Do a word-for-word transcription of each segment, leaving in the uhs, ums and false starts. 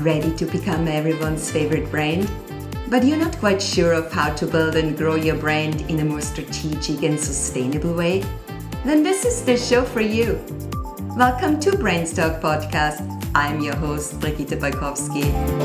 Ready to become everyone's favorite brand? But you're not quite sure of how to build and grow your brand in a more strategic and sustainable way? Then this is the show for you. Welcome to Brainstalk Podcast. I'm your host, Brigitte Balkowski.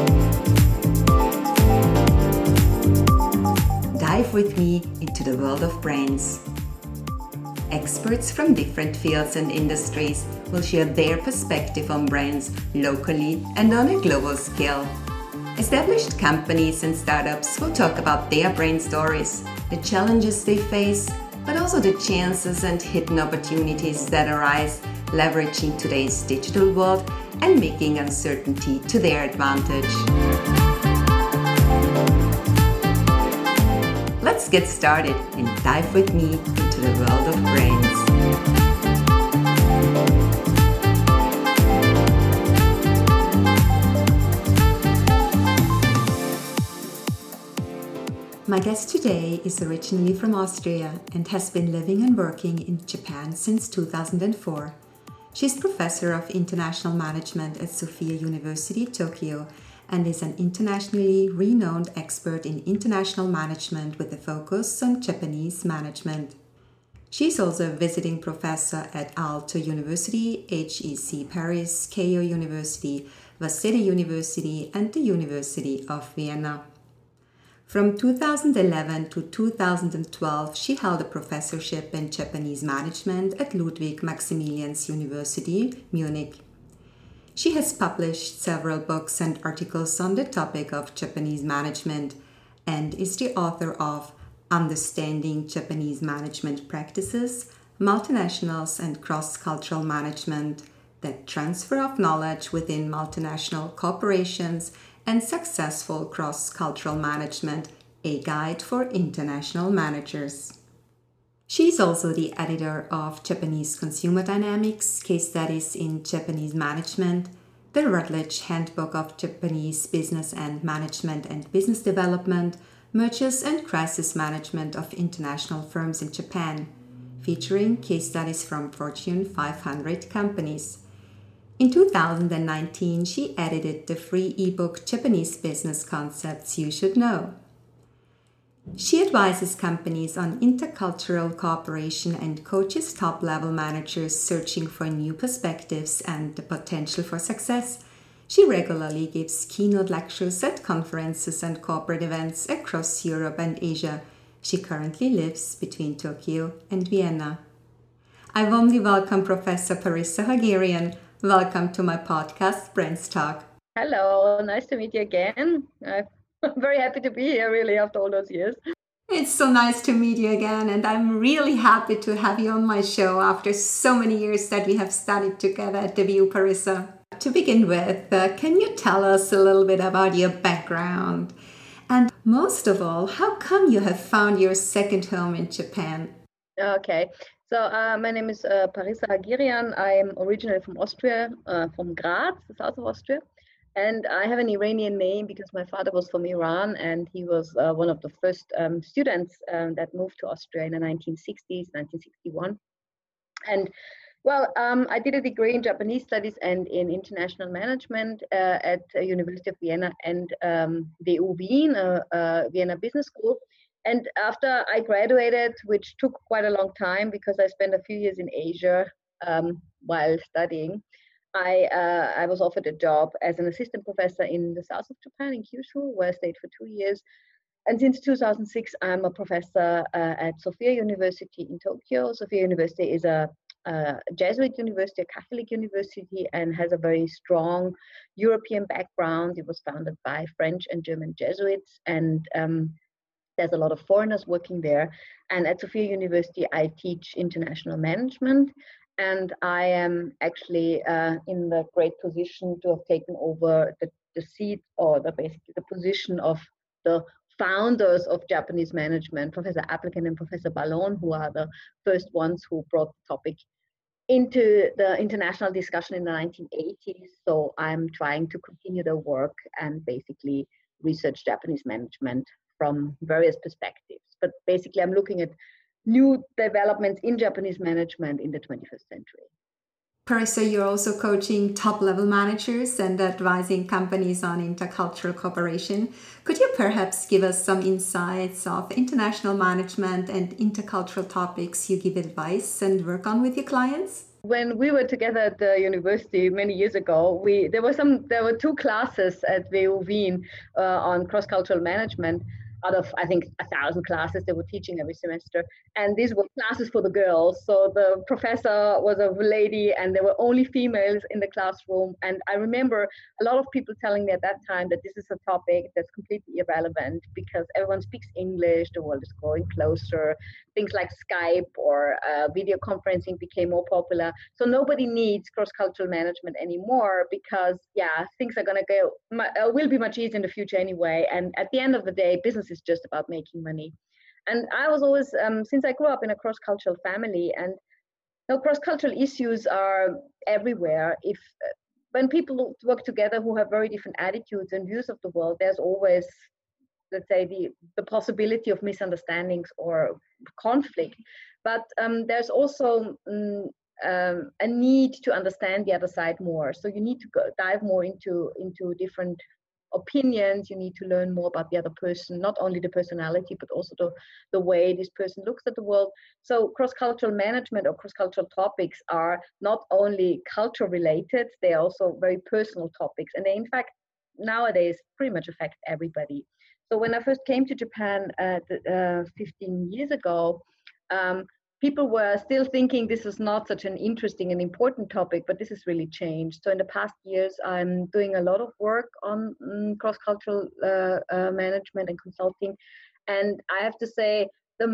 Dive with me into the world of brands. Experts from different fields and industries will share their perspective on brands locally and on a global scale. Established companies and startups will talk about their brand stories, the challenges they face, but also the chances and hidden opportunities that arise, leveraging today's digital world and making uncertainty to their advantage. Let's get started and dive with me into the world of brands. My guest today is originally from Austria and has been living and working in Japan since two thousand four. She's professor of international management at Sophia University, Tokyo, and is an internationally renowned expert in international management with a focus on Japanese management. She's also a visiting professor at Aalto University, H E C Paris, Keio University, Waseda University, and the University of Vienna. From two thousand eleven to two thousand twelve, she held a professorship in Japanese management at Ludwig Maximilians University, Munich. She has published several books and articles on the topic of Japanese management and is the author of Understanding Japanese Management Practices, Multinationals and Cross-Cultural Management, the Transfer of Knowledge Within Multinational Corporations, and Successful Cross-Cultural Management, a Guide for International Managers. She is also the editor of Japanese Consumer Dynamics, Case Studies in Japanese Management, the Routledge Handbook of Japanese Business and Management and Business Development, Mergers and Crisis Management of International Firms in Japan, featuring case studies from Fortune five hundred companies. In two thousand nineteen, she edited the free ebook Japanese Business Concepts You Should Know. She advises companies on intercultural cooperation and coaches top-level managers searching for new perspectives and the potential for success. She regularly gives keynote lectures at conferences and corporate events across Europe and Asia. She currently lives between Tokyo and Vienna. I warmly welcome Professor Parisa Hagarian. Welcome to my podcast, Brainstalk. Hello, nice to meet you again. I'm very happy to be here, really, after all those years. It's so nice to meet you again, and I'm really happy to have you on my show after so many years that we have studied together at the V U Parisa. To begin with, uh, can you tell us a little bit about your background? And most of all, how come you have found your second home in Japan? Okay, so uh, my name is uh, Parisa Hagarian. I'm originally from Austria, uh, from Graz, the south of Austria. And I have an Iranian name because my father was from Iran and he was uh, one of the first um, students um, that moved to Austria in the nineteen sixties, nineteen sixty-one. And well, um, I did a degree in Japanese studies and in international management uh, at uh, University of Vienna and um, V U Wien, uh, uh, Vienna Business School. And after I graduated, which took quite a long time because I spent a few years in Asia um, while studying, I, uh, I was offered a job as an assistant professor in the south of Japan, in Kyushu, where I stayed for two years. And since two thousand six, I'm a professor uh, at Sophia University in Tokyo. Sophia University is a, a Jesuit university, a Catholic university, and has a very strong European background. It was founded by French and German Jesuits, and um, there's a lot of foreigners working there. And at Sophia University, I teach international management. And I am actually uh, in the great position to have taken over the, the seat or the basically the position of the founders of Japanese management, Professor Applekin and Professor Ballon, who are the first ones who brought the topic into the international discussion in the nineteen eighties. So I'm trying to continue the work and basically research Japanese management from various perspectives. But basically, I'm looking at new developments in Japanese management in the twenty-first century. Parissa, you're also coaching top-level managers and advising companies on intercultural cooperation. Could you perhaps give us some insights of international management and intercultural topics you give advice and work on with your clients? When we were together at the university many years ago, we there were some there were two classes at V U Wien uh, on cross-cultural management. Out of, I think, a thousand classes they were teaching every semester. And these were classes for the girls. So the professor was a lady and there were only females in the classroom. And I remember a lot of people telling me at that time that this is a topic that's completely irrelevant because everyone speaks English, the world is growing closer. Things like Skype or uh, video conferencing became more popular. So nobody needs cross-cultural management anymore because, yeah, things are going to go, uh, will be much easier in the future anyway. And at the end of the day, business is just about making money. And I was always, um, since I grew up in a cross-cultural family, and you know, cross-cultural issues are everywhere. If uh, when people work together who have very different attitudes and views of the world, there's always, let's say, the, the possibility of misunderstandings or conflict. But um, there's also um, um, a need to understand the other side more. So you need to go, dive more into, into different opinions. You need to learn more about the other person, not only the personality, but also the, the way this person looks at the world. So cross-cultural management or cross-cultural topics are not only culture related, they are also very personal topics. And they, in fact, nowadays pretty much affect everybody. So when I first came to Japan uh, uh, fifteen years ago, um, people were still thinking this is not such an interesting and important topic, but this has really changed. So in the past years, I'm doing a lot of work on um, cross-cultural uh, uh, management and consulting. And I have to say, the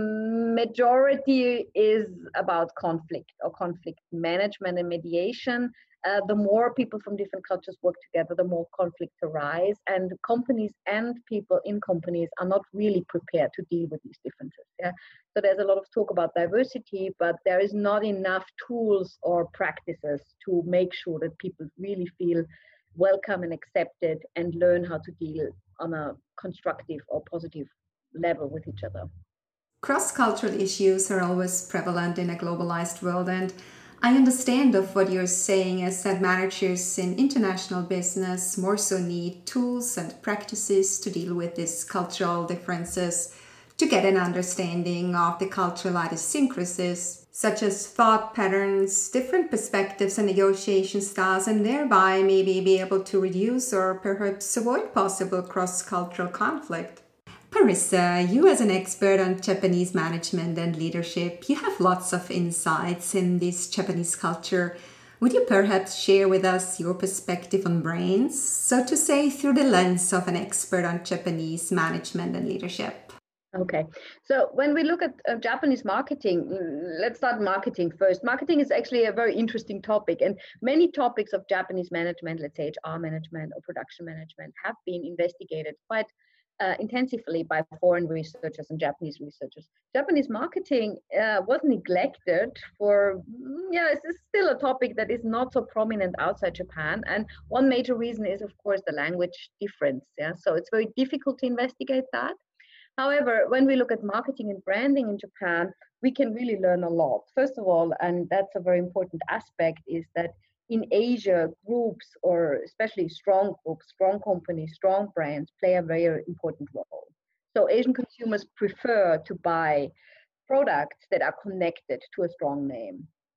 majority is about conflict or conflict management and mediation. Uh, the more people from different cultures work together, the more conflicts arise. And companies and people in companies are not really prepared to deal with these differences. Yeah? So there's a lot of talk about diversity, but there is not enough tools or practices to make sure that people really feel welcome and accepted and learn how to deal on a constructive or positive level with each other. Cross-cultural issues are always prevalent in a globalized world, and I understand of what you're saying is that managers in international business more so need tools and practices to deal with these cultural differences, to get an understanding of the cultural idiosyncrasies, such as thought patterns, different perspectives and negotiation styles, and thereby maybe be able to reduce or perhaps avoid possible cross-cultural conflict. Parissa, you as an expert on Japanese management and leadership, you have lots of insights in this Japanese culture. Would you perhaps share with us your perspective on brains, so to say, through the lens of an expert on Japanese management and leadership? Okay, so when we look at uh, Japanese marketing, let's start marketing first. Marketing is actually a very interesting topic, and many topics of Japanese management, let's say H R management or production management, have been investigated quite Uh, intensively by foreign researchers and Japanese researchers. Japanese marketing uh, was neglected for, yeah, it's still a topic that is not so prominent outside Japan. And one major reason is, of course, the language difference. Yeah, so it's very difficult to investigate that. However, when we look at marketing and branding in Japan, we can really learn a lot. First of all, and that's a very important aspect, is that in Asia, groups, or especially strong groups, strong companies, strong brands, play a very important role. So Asian consumers prefer to buy products that are connected to a strong name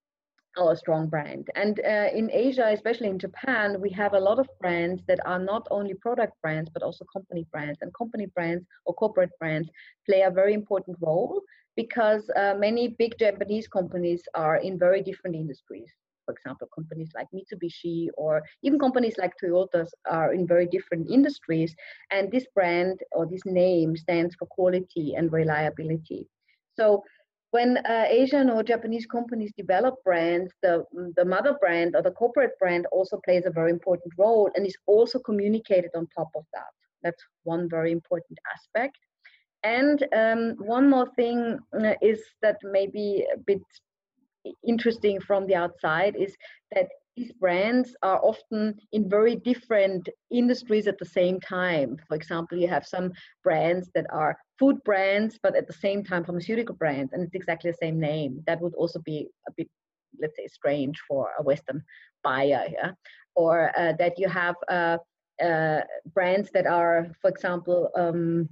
or a strong brand. And uh, in Asia, especially in Japan, we have a lot of brands that are not only product brands, but also company brands. And company brands or corporate brands play a very important role because uh, many big Japanese companies are in very different industries. For example, companies like Mitsubishi or even companies like Toyota are in very different industries. And this brand or this name stands for quality and reliability. So when uh, Asian or Japanese companies develop brands, the, the mother brand or the corporate brand also plays a very important role and is also communicated on top of that. That's one very important aspect. And um, one more thing uh, is that maybe a bit interesting from the outside is that these brands are often in very different industries at the same time. For example, you have some brands that are food brands, but at the same time pharmaceutical brands, and it's exactly the same name. That would also be a bit let's say, strange for a Western buyer. Yeah? Or uh, that you have uh, uh, brands that are, for example, um,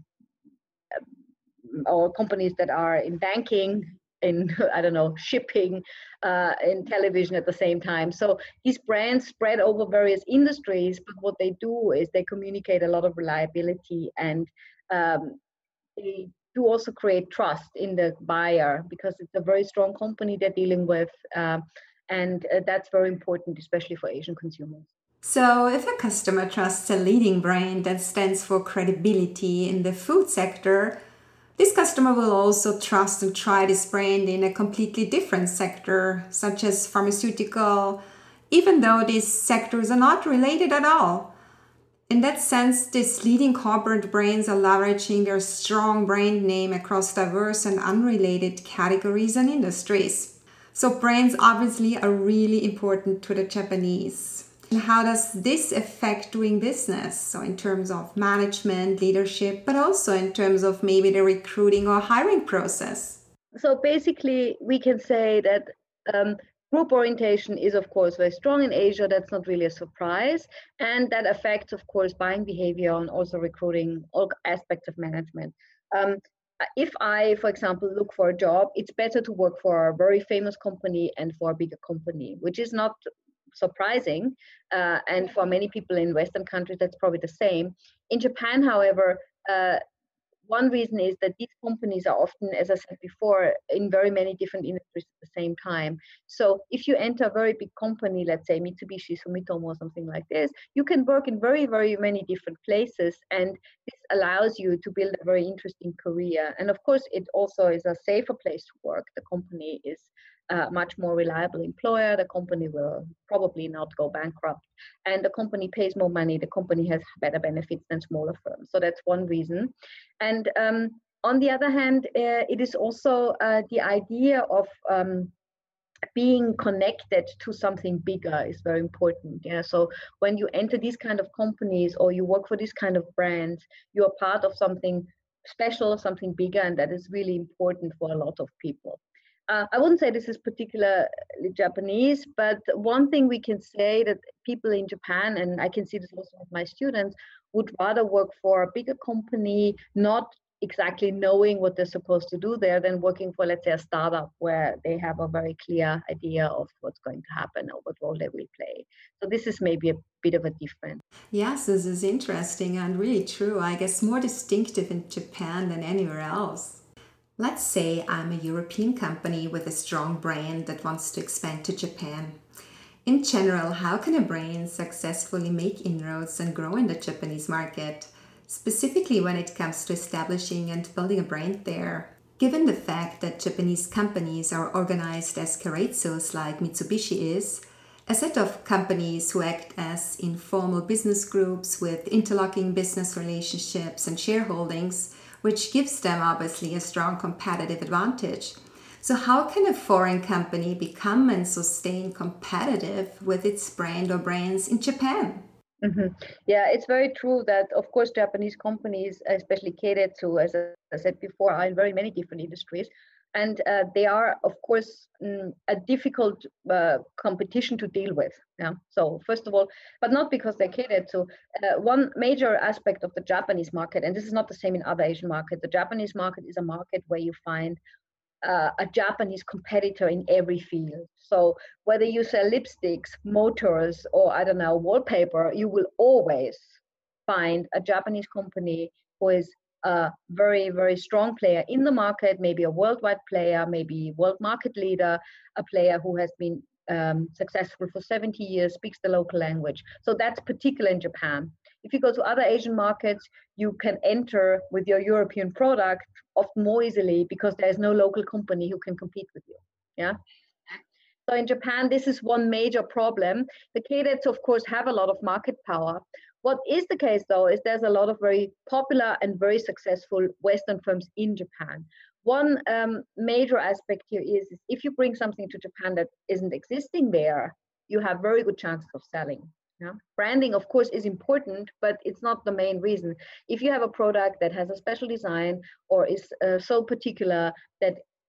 or companies that are in banking, in, I don't know, shipping, uh, in television at the same time. So these brands spread over various industries, but what they do is they communicate a lot of reliability, and um, they do also create trust in the buyer, because it's a very strong company they're dealing with. Uh, and uh, that's very important, especially for Asian consumers. So, if a customer trusts a leading brand that stands for credibility in the food sector, this customer will also trust and try this brand in a completely different sector, such as pharmaceutical, even though these sectors are not related at all. In that sense, these leading corporate brands are leveraging their strong brand name across diverse and unrelated categories and industries. So, brands obviously are really important to the Japanese. And how does this affect doing business? So in terms of management, leadership, but also in terms of maybe the recruiting or hiring process? So basically, we can say that um, group orientation is, of course, very strong in Asia. That's not really a surprise. And that affects, of course, buying behavior and also recruiting, all aspects of management. Um, if I, for example, look for a job, it's better to work for a very famous company and for a bigger company, which is not surprising. Uh, and for many people in Western countries, that's probably the same. In Japan, however, uh, one reason is that these companies are often, as I said before, in very many different industries at the same time. So if you enter a very big company, let's say Mitsubishi, Sumitomo, or something like this, you can work in very, very many different places. And this allows you to build a very interesting career. And of course, it also is a safer place to work. The company is a much more reliable employer. The company will probably not go bankrupt. And the company pays more money. The company has better benefits than smaller firms. So that's one reason. And um, on the other hand, uh, it is also uh, the idea of um, being connected to something bigger is very important. Yeah. So when you enter these kind of companies or you work for this kind of brands, you are part of something special, something bigger, and that is really important for a lot of people. Uh, I wouldn't say this is particularly Japanese, but one thing we can say that people in Japan, and I can see this also with my students, would rather work for a bigger company, not exactly knowing what they're supposed to do there, than working for, let's say, a startup where they have a very clear idea of what's going to happen or what role they will play. So this is maybe a bit of a difference. Yes, this is interesting and really true. I guess more distinctive in Japan than anywhere else. Let's say I'm a European company with a strong brand that wants to expand to Japan. In general, how can a brand successfully make inroads and grow in the Japanese market, specifically when it comes to establishing and building a brand there? Given the fact that Japanese companies are organized as keiretsus like Mitsubishi is, a set of companies who act as informal business groups with interlocking business relationships and shareholdings, which gives them obviously a strong competitive advantage. So how can a foreign company become and sustain competitive with its brand or brands in Japan? Mm-hmm. Yeah, it's very true that, of course, Japanese companies, especially Keiretsu, as I said before, are in very many different industries. And uh, they are, of course, mm, a difficult uh, competition to deal with. Yeah. So first of all, but not because they catered to uh, one major aspect of the Japanese market, and this is not the same in other Asian markets. The Japanese market is a market where you find uh, a Japanese competitor in every field. So whether you sell lipsticks, motors, or I don't know, wallpaper, you will always find a Japanese company who is a very, very strong player in the market, maybe a worldwide player, maybe world market leader, a player who has been um, successful for seventy years, speaks the local language. So that's particular in Japan. If you go to other Asian markets, you can enter with your European product often more easily because there's no local company who can compete with you. Yeah. So in Japan, this is one major problem. The cadets, of course, have a lot of market power. What is the case, though, is there's a lot of very popular and very successful Western firms in Japan. One um, major aspect here is, is if you bring something to Japan that isn't existing there, you have very good chances of selling. Yeah? Branding, of course, is important, but it's not the main reason. If you have a product that has a special design or is uh, so particular that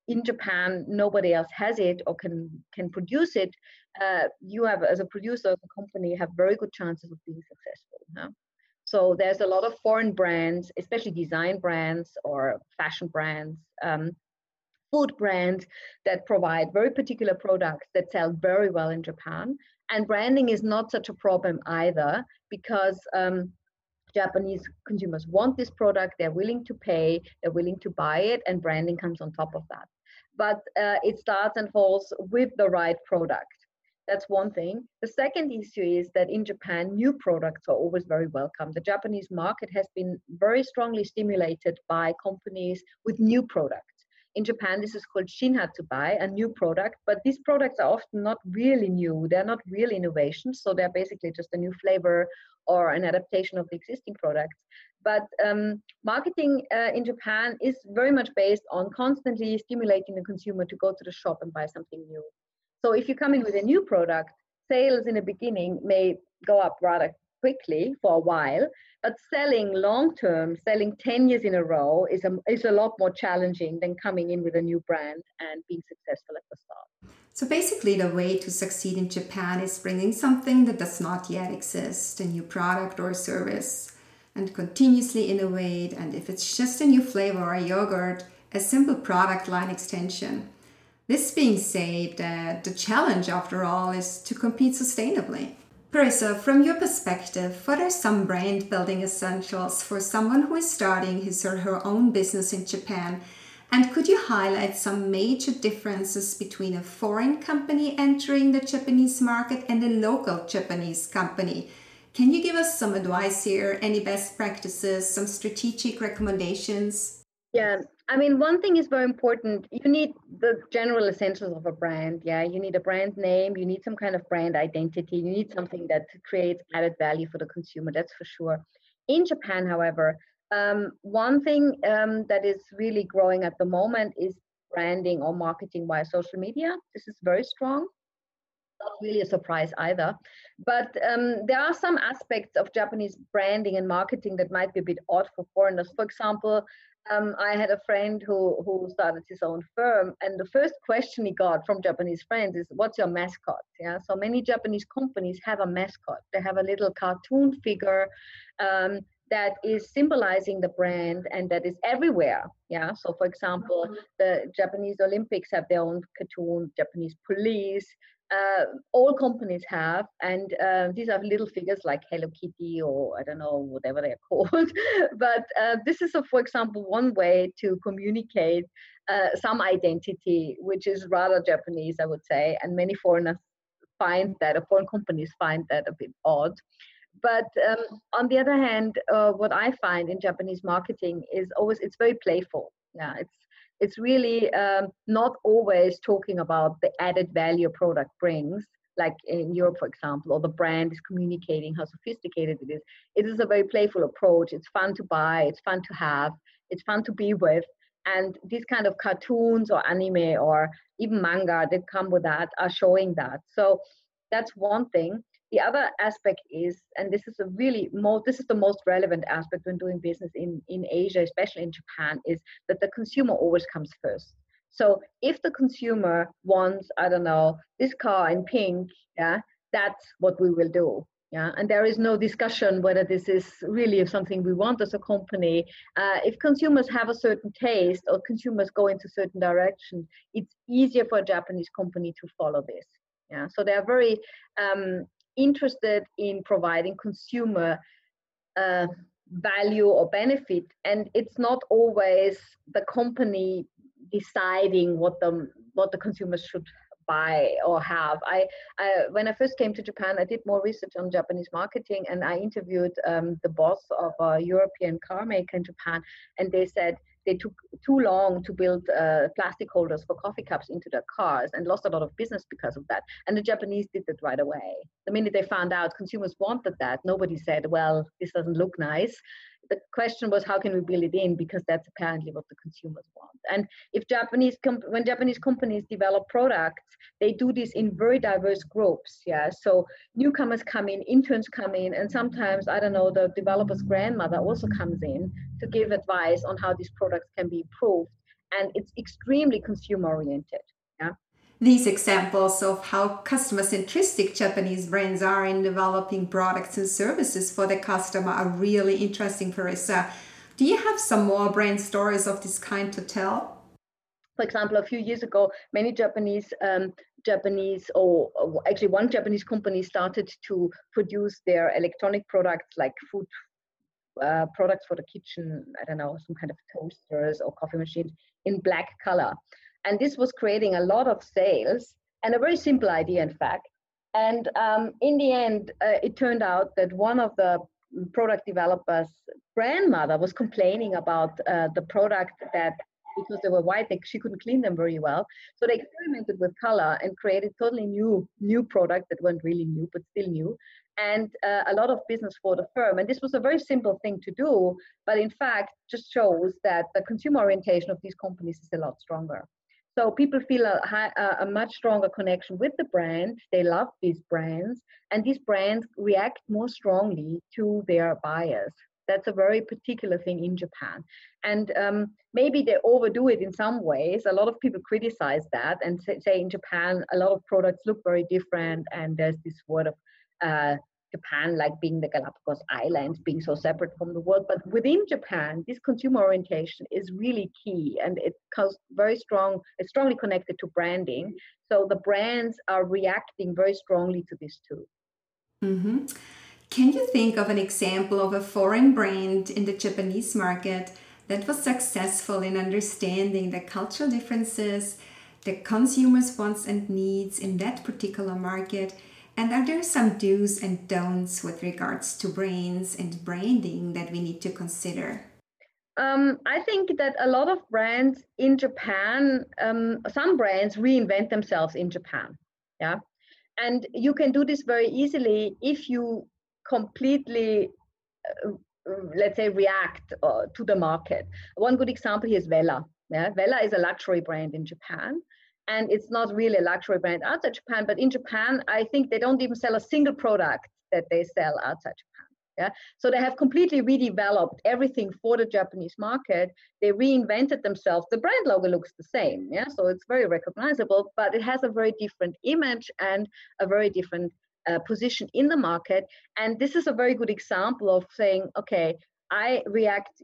in Japan, nobody else has it or can can produce it, uh, you have, as a producer of a company, have very good chances of being successful. Huh? So there's a lot of foreign brands, especially design brands or fashion brands, um, food brands that provide very particular products that sell very well in Japan. And branding is not such a problem either, because um, Japanese consumers want this product, they're willing to pay, they're willing to buy it, and branding comes on top of that. But uh, it starts and falls with the right product. That's one thing. The second issue is that in Japan, new products are always very welcome. The Japanese market has been very strongly stimulated by companies with new products. In Japan, this is called Shinhatsubai, a new product, but these products are often not really new. They're not real innovations, so they're basically just a new flavor or an adaptation of the existing products. But um, marketing uh, in Japan is very much based on constantly stimulating the consumer to go to the shop and buy something new. So if you come in with a new product, sales in the beginning may go up rather quickly for a while, but selling long-term, selling ten years in a row is a, is a lot more challenging than coming in with a new brand and being successful at the start. So basically the way to succeed in Japan is bringing something that does not yet exist, a new product or service, and continuously innovate. And if it's just a new flavor or a yogurt, a simple product line extension. This being said, uh, the challenge, after all, is to compete sustainably. Parisa, from your perspective, what are some brand building essentials for someone who is starting his or her own business in Japan? And could you highlight some major differences between a foreign company entering the Japanese market and a local Japanese company? Can you give us some advice here, any best practices, some strategic recommendations? Yeah, I mean, one thing is very important. You need the general essentials of a brand. Yeah, you need a brand name, you need some kind of brand identity, you need something that creates added value for the consumer, that's for sure. In Japan, however, um, one thing um, that is really growing at the moment is branding or marketing via social media. This is very strong. Not really a surprise either. But um, there are some aspects of Japanese branding and marketing that might be a bit odd for foreigners. For example, um, I had a friend who, who started his own firm, and the first question he got from Japanese friends is, what's your mascot? Yeah, so many Japanese companies have a mascot. They have a little cartoon figure um, that is symbolizing the brand and that is everywhere. Yeah, so for example, the Japanese Olympics have their own cartoon, Japanese police, Uh, all companies have, and uh, these are little figures like Hello Kitty or I don't know, whatever they're called. But uh, this is, a, for example, one way to communicate uh, some identity, which is rather Japanese, I would say, and many foreigners find that, or foreign companies find that a bit odd. But um, on the other hand, uh, what I find in Japanese marketing is always, it's very playful. Yeah, it's It's really um, not always talking about the added value a product brings, like in Europe, for example, or the brand is communicating how sophisticated it is. It is a very playful approach. It's fun to buy, it's fun to have, it's fun to be with. And these kind of cartoons or anime or even manga that come with that are showing that. So that's one thing. The other aspect is, and this is a really most, this is the most relevant aspect when doing business in, in Asia, especially in Japan, is that the consumer always comes first. So if the consumer wants, I don't know, this car in pink, yeah, that's what we will do. Yeah, and there is no discussion whether this is really something we want as a company. Uh, if consumers have a certain taste or consumers go into certain direction, it's easier for a Japanese company to follow this. Yeah, so they are very um, interested in providing consumer uh, value or benefit, and it's not always the company deciding what the what the consumers should buy or have. I, I when I first came to Japan, I did more research on Japanese marketing, and I interviewed um, the boss of a European car maker in Japan, and they said they took too long to build uh, plastic holders for coffee cups into their cars and lost a lot of business because of that. And the Japanese did it right away. The minute they found out consumers wanted that, nobody said, well, this doesn't look nice. The question was, how can we build it in? Because that's apparently what the consumers want. And if Japanese, comp- when Japanese companies develop products, they do this in very diverse groups. Yeah, so newcomers come in, interns come in, and sometimes, I don't know, the developer's grandmother also comes in to give advice on how these products can be improved. and it's extremely consumer oriented. Yeah. These examples of how customer-centric Japanese brands are in developing products and services for the customer are really interesting, Parisa. Do you have some more brand stories of this kind to tell? For example, a few years ago, many Japanese um, Japanese, or, or actually one Japanese company started to produce their electronic products like food uh, products for the kitchen, I don't know, some kind of toasters or coffee machines in black color. And this was creating a lot of sales, and a very simple idea, in fact. And um, in the end, uh, it turned out that one of the product developers' grandmother was complaining about uh, the product, that because they were white, they, she couldn't clean them very well. So they experimented with color and created totally new, new product that weren't really new, but still new, and uh, a lot of business for the firm. And this was a very simple thing to do, but in fact, just shows that the consumer orientation of these companies is a lot stronger. So people feel a, high, a much stronger connection with the brand. They love these brands, and these brands react more strongly to their buyers. That's a very particular thing in Japan. And um, maybe they overdo it in some ways. A lot of people criticize that and say, say in Japan, a lot of products look very different. And there's this word of uh, Japan like being the Galapagos Islands, being so separate from the world. But within Japan, this consumer orientation is really key, and it comes very strong, it's strongly connected to branding. So the brands are reacting very strongly to this too. Mm-hmm. Can you think of an example of a foreign brand in the Japanese market that was successful in understanding the cultural differences, the consumers' wants and needs in that particular market? And are there some do's and don'ts with regards to brands and branding that we need to consider? Um, I think that a lot of brands in Japan, um, some brands reinvent themselves in Japan. Yeah. And you can do this very easily if you completely, uh, let's say, react uh, to the market. One good example here is Wella. Yeah? Wella is a luxury brand in Japan. And it's not really a luxury brand outside Japan, but in Japan, I think they don't even sell a single product that they sell outside Japan. Yeah, so they have completely redeveloped everything for the Japanese market. They reinvented themselves. The brand logo looks the same, yeah, so it's very recognizable, but it has a very different image and a very different uh, position in the market. And this is a very good example of saying, okay, I react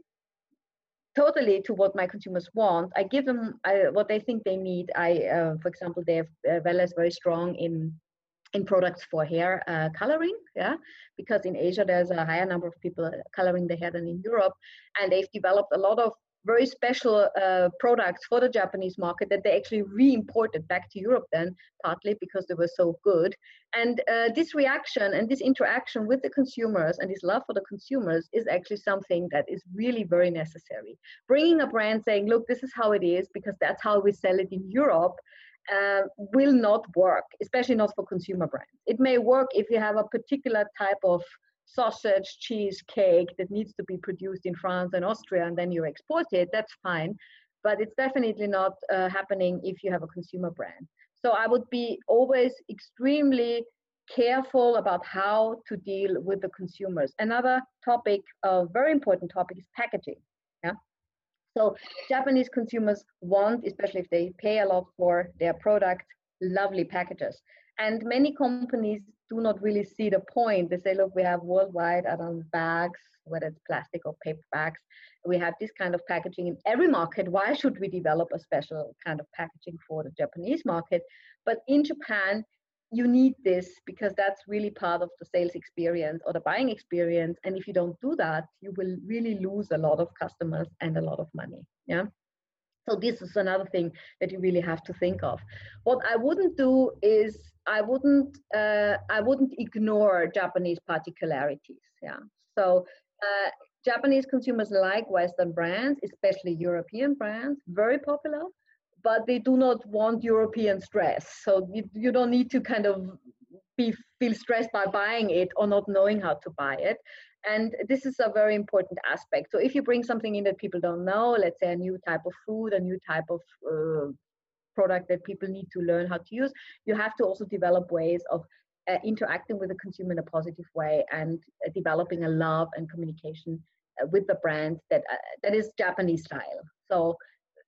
totally to what my consumers want. I give them I, what they think they need. I, uh, for example, they have uh, Wella is very strong in in products for hair uh, coloring, yeah, because in Asia there's a higher number of people coloring their hair than in Europe, and they've developed a lot of very special uh, products for the Japanese market that they actually re-imported back to Europe then, partly because they were so good. And uh, this reaction and this interaction with the consumers and this love for the consumers is actually something that is really very necessary. Bringing a brand saying, look, this is how it is because that's how we sell it in Europe, Uh, will not work, especially not for consumer brands. It may work if you have a particular type of sausage, cheese, cake that needs to be produced in France and Austria, and then you export it, that's fine. But it's definitely not uh, happening if you have a consumer brand. So I would be always extremely careful about how to deal with the consumers. Another topic, a very important topic, is packaging. Yeah. So Japanese consumers want, especially if they pay a lot for their product, lovely packages. And many companies do not really see the point. They say, look, we have worldwide, I don't know, bags, whether it's plastic or paper bags. We have this kind of packaging in every market. Why should we develop a special kind of packaging for the Japanese market? But in Japan, you need this because that's really part of the sales experience or the buying experience. And if you don't do that, you will really lose a lot of customers and a lot of money. Yeah. So this is another thing that you really have to think of. What I wouldn't do is I wouldn't uh, I wouldn't ignore Japanese particularities. Yeah. So uh, Japanese consumers like Western brands, especially European brands, very popular. But they do not want European stress. So you, you don't need to kind of be feel stressed by buying it or not knowing how to buy it. And this is a very important aspect. So if you bring something in that people don't know, let's say a new type of food, a new type of uh, product that people need to learn how to use, you have to also develop ways of uh, interacting with the consumer in a positive way and uh, developing a love and communication uh, with the brand that uh, that is Japanese style. So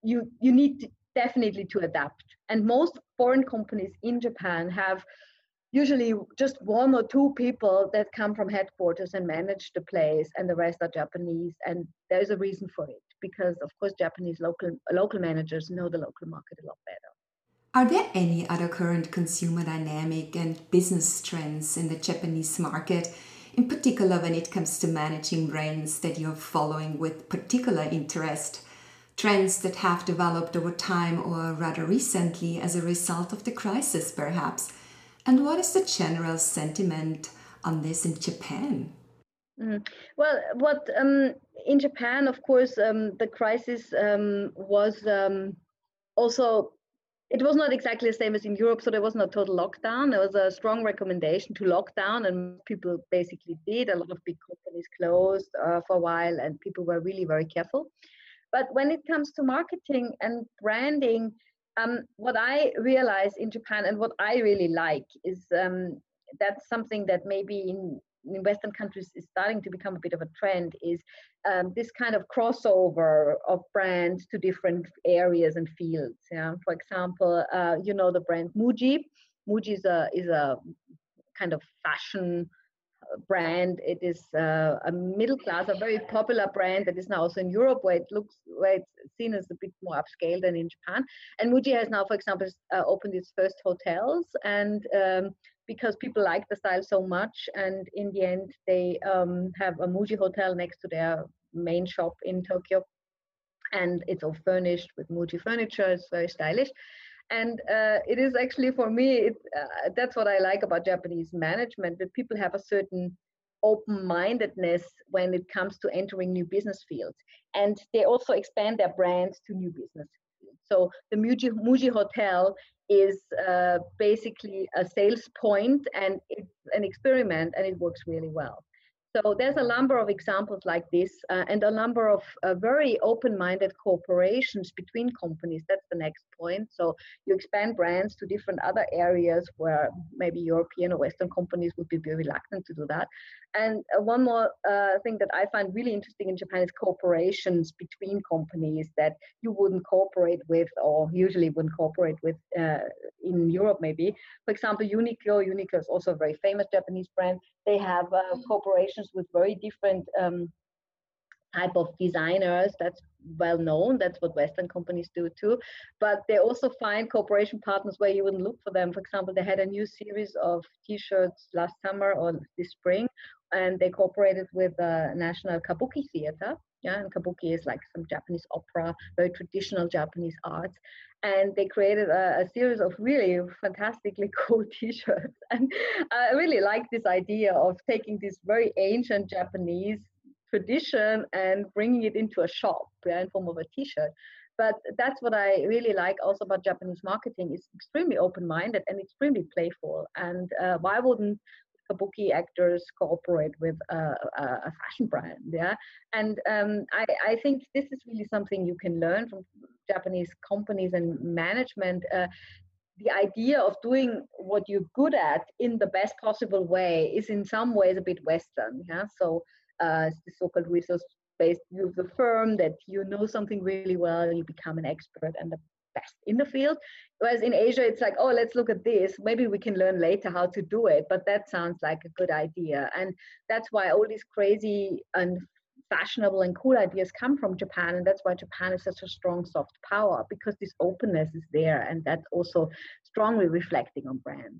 you you need to definitely to adapt. And most foreign companies in Japan have usually just one or two people that come from headquarters and manage the place, and the rest are Japanese. And there's a reason for it, because of course Japanese local local managers know the local market a lot better. Are there any other current consumer dynamic and business trends in the Japanese market, in particular when it comes to managing brands, that you're following with particular interest? Trends that have developed over time or rather recently as a result of the crisis, perhaps? And what is the general sentiment on this in Japan? Mm. Well, what um, in Japan, of course, um, the crisis um, was um, also, it was not exactly the same as in Europe, so there was no total lockdown. There was a strong recommendation to lock down, and people basically did. A lot of big companies closed uh, for a while, and people were really very careful. But when it comes to marketing and branding, um, what I realize in Japan and what I really like is um, that's something that maybe in, in Western countries is starting to become a bit of a trend, is um, this kind of crossover of brands to different areas and fields. Yeah? For example, uh, you know the brand Muji. Muji is a, is a kind of fashion brand. It is uh, a middle class, a very popular brand that is now also in Europe, where it looks, where it's seen as a bit more upscale than in Japan. And Muji has now, for example, uh, opened its first hotels, and um, because people like the style so much, and in the end, they um, have a Muji hotel next to their main shop in Tokyo, and it's all furnished with Muji furniture. It's very stylish. And uh, it is actually, for me, it, uh, that's what I like about Japanese management, that people have a certain open-mindedness when it comes to entering new business fields. And they also expand their brands to new business fields. So the Muji, Muji Hotel is uh, basically a sales point, and it's an experiment, and it works really well. So there's a number of examples like this, uh, and a number of uh, very open-minded cooperations between companies. That's the next point. So you expand brands to different other areas where maybe European or Western companies would be very reluctant to do that. And uh, one more uh, thing that I find really interesting in Japan is cooperations between companies that you wouldn't cooperate with, or usually wouldn't cooperate with uh, in Europe maybe. For example, Uniqlo. Uniqlo is also a very famous Japanese brand. They have uh, cooperations with very different um, type of designers. That's well known. That's what Western companies do too. But they also find cooperation partners where you wouldn't look for them. For example, they had a new series of T-shirts last summer or this spring, and they cooperated with the National Kabuki Theater. Yeah, and Kabuki is like some Japanese opera, very traditional Japanese arts. And they created a, a series of really fantastically cool T-shirts. And I really like this idea of taking this very ancient Japanese tradition and bringing it into a shop, yeah, in form of a T-shirt. But that's what I really like also about Japanese marketing. It's extremely open-minded and extremely playful. And uh, why wouldn't Kabuki actors cooperate with a, a fashion brand? Yeah, and um, I, I think this is really something you can learn from Japanese companies and management. Uh, the idea of doing what you're good at in the best possible way is in some ways a bit Western. Yeah, so uh, it's the so-called resource-based view of the firm, that you know something really well, you become an expert and the best in the field. Whereas in Asia, it's like, oh, let's look at this. Maybe we can learn later how to do it, but that sounds like a good idea. And that's why all these crazy and fashionable and cool ideas come from Japan. And that's why Japan is such a strong soft power, because this openness is there, and that's also strongly reflecting on brands.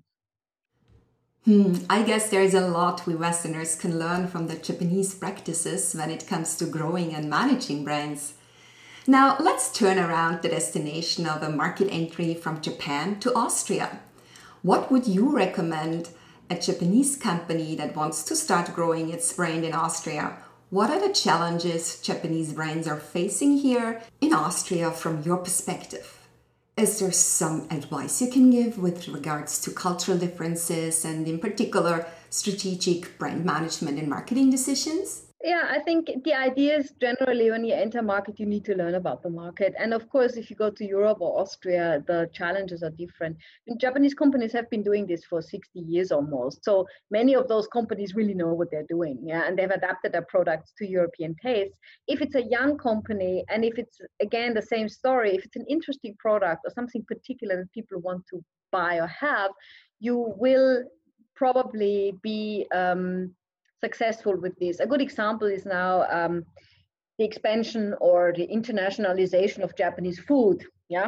Hmm, I guess there is a lot we Westerners can learn from the Japanese practices when it comes to growing and managing brands. Now, let's turn around the destination of a market entry from Japan to Austria. What would you recommend a Japanese company that wants to start growing its brand in Austria? What are the challenges Japanese brands are facing here in Austria from your perspective? Is there some advice you can give with regards to cultural differences and in particular strategic brand management and marketing decisions? Yeah, I think the idea is generally when you enter a market, you need to learn about the market. And of course, if you go to Europe or Austria, the challenges are different. And Japanese companies have been doing this for sixty years almost. So many of those companies really know what they're doing. Yeah, and they've adapted their products to European tastes. If it's a young company, and if it's, again, the same story, if it's an interesting product or something particular that people want to buy or have, you will probably be um, successful with this. A good example is now um, the expansion or the internationalization of Japanese food. Yeah.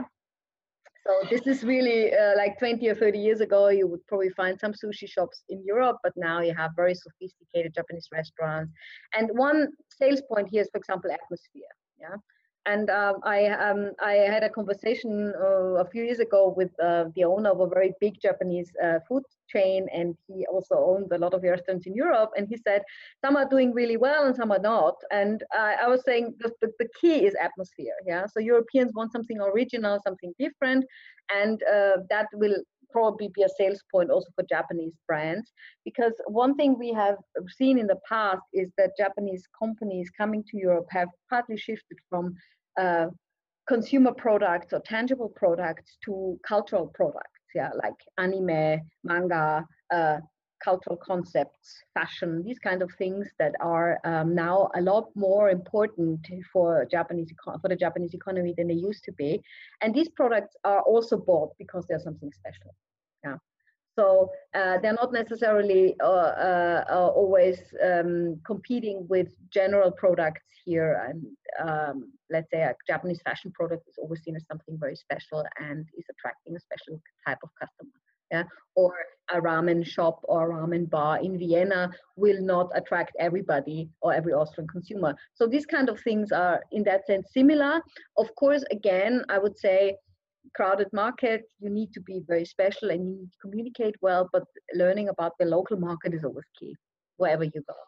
So this is really uh, like twenty or thirty years ago, you would probably find some sushi shops in Europe, but now you have very sophisticated Japanese restaurants. And one sales point here is, for example, atmosphere. Yeah. And um, I um, I had a conversation uh, a few years ago with uh, the owner of a very big Japanese uh, food chain, and he also owned a lot of restaurants in Europe. And he said some are doing really well and some are not. And uh, I was saying the, the, the key is atmosphere. Yeah, so Europeans want something original, something different, and uh, that will probably be a sales point also for Japanese brands. Because one thing we have seen in the past is that Japanese companies coming to Europe have partly shifted from uh, consumer products or tangible products to cultural products. Yeah, like anime, manga, uh, cultural concepts, fashion, these kind of things that are um, now a lot more important for Japanese for the Japanese economy than they used to be. And these products are also bought because they're something special. Yeah. So uh, they're not necessarily uh, uh, uh, always um, competing with general products here. And um, let's say a Japanese fashion product is always seen as something very special and is attracting a special type of customer. Yeah, or a ramen shop or a ramen bar in Vienna will not attract everybody or every Austrian consumer. So these kind of things are in that sense similar. Of course, again, I would say crowded market, you need to be very special and you need to communicate well, but learning about the local market is always key, wherever you go.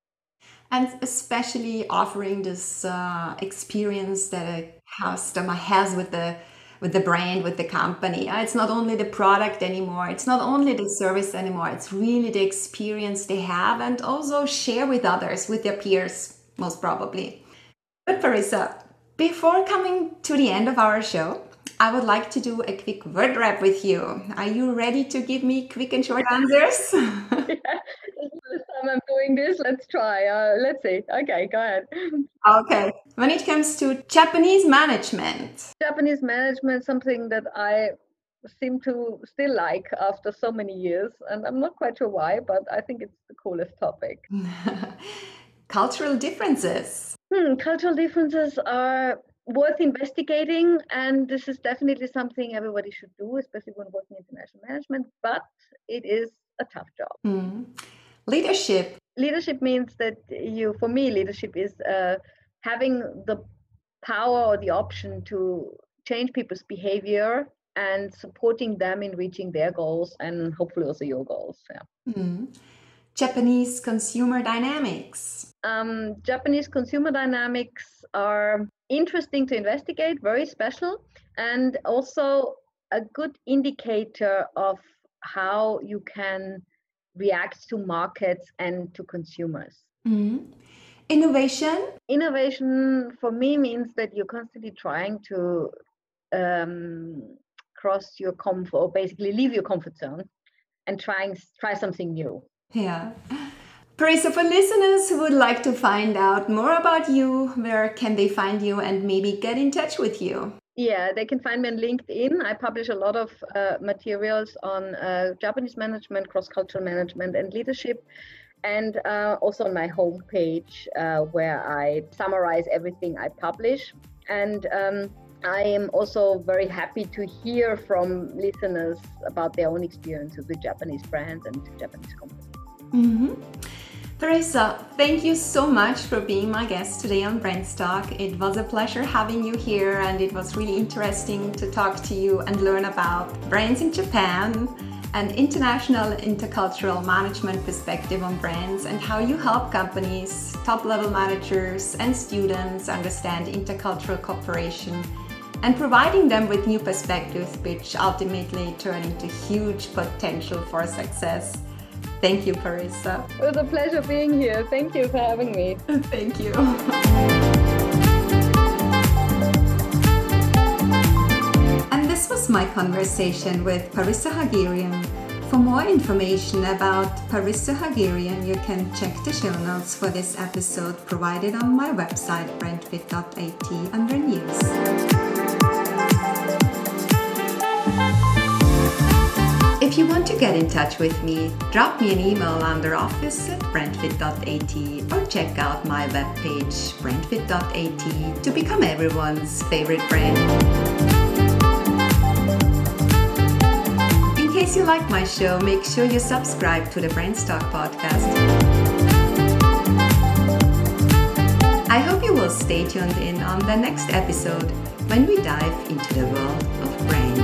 And especially offering this uh, experience that a customer has with the with the brand, with the company. Uh, It's not only the product anymore. It's not only the service anymore. It's really the experience they have, and also share with others, with their peers, most probably. But Parisa, before coming to the end of our show, I would like to do a quick word wrap with you. Are you ready to give me quick and short answers? Yeah, this is the first time I'm doing this. Let's try. Uh, let's see. Okay, go ahead. Okay. When it comes to Japanese management, Japanese management, something that I seem to still like after so many years, and I'm not quite sure why, but I think it's the coolest topic. cultural differences. Hmm, cultural differences are worth investigating, and this is definitely something everybody should do, especially when working in international management, but it is a tough job. Hmm. Leadership. Leadership means that you, for me, leadership is uh, having the power or the option to change people's behavior and supporting them in reaching their goals and hopefully also your goals. Yeah. Hmm. Japanese consumer dynamics. Um, Japanese consumer dynamics are interesting to investigate, very special, and also a good indicator of how you can react to markets and to consumers. Hmm. Innovation. Innovation for me means that you're constantly trying to um, cross your comfort, or basically leave your comfort zone and trying try something new. Yeah. Parisa, for listeners who would like to find out more about you, where can they find you and maybe get in touch with you? Yeah, they can find me on LinkedIn. I publish a lot of uh, materials on uh, Japanese management, cross-cultural management, and leadership. And uh, also on my homepage, uh, where I summarize everything I publish. And um, I am also very happy to hear from listeners about their own experiences with Japanese brands and Japanese companies. Mm-hmm. Parisa, thank you so much for being my guest today on BrandStalk. It was a pleasure having you here, and it was really interesting to talk to you and learn about brands in Japan and international intercultural management perspective on brands, and how you help companies, top-level managers and students understand intercultural cooperation and providing them with new perspectives which ultimately turn into huge potential for success. Thank you, Parisa. It was a pleasure being here. Thank you for having me. Thank you. And this was my conversation with Parisa Hagirian. For more information about Parisa Hagirian, you can check the show notes for this episode provided on my website, brentfit dot a t, under news. If you want to get in touch with me, drop me an email under office at brentfit dot a t or check out my webpage, brentfit dot a t, to become everyone's favorite brand. In case you like my show, make sure you subscribe to the Brandstock podcast. I hope you will stay tuned in on the next episode when we dive into the world of brand.